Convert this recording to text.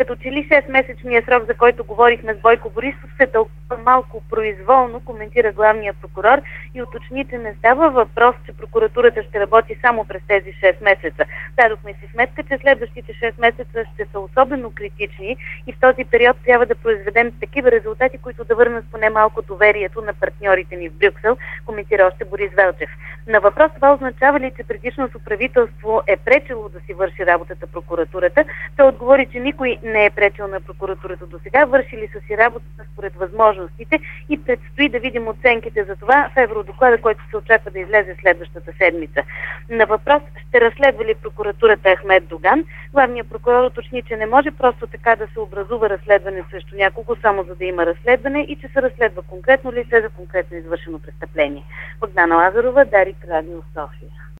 Като че ли 6-месечният срок, за който говорихме с Бойко Борисов, се тълкува малко произволно, коментира главния прокурор и уточни, че не става въпрос, че прокуратурата ще работи само през тези 6 месеца. Дадохме си сметка, че следващите 6 месеца ще са особено критични и в този период трябва да произведем такива резултати, които да върнат поне малко доверието на партньорите ни в Брюксел, коментира още Борис Велчев. На въпрос това означава ли, че предишното правителство е пречило да си върши работата прокуратурата, той отговори, че никой не е пречил на прокуратурата до сега, вършили са си работата според възможностите и предстои да видим оценките за това в евродоклада, който се очаква да излезе следващата седмица. На въпрос ще разследва ли прокуратурата Ахмед Доган, главният прокурор уточни, че не може просто така да се образува разследване срещу някого, само за да има разследване и че се разследва конкретно лице за конкретно извършено престъпление. Богдана Лазарова, Дарик, Радио София.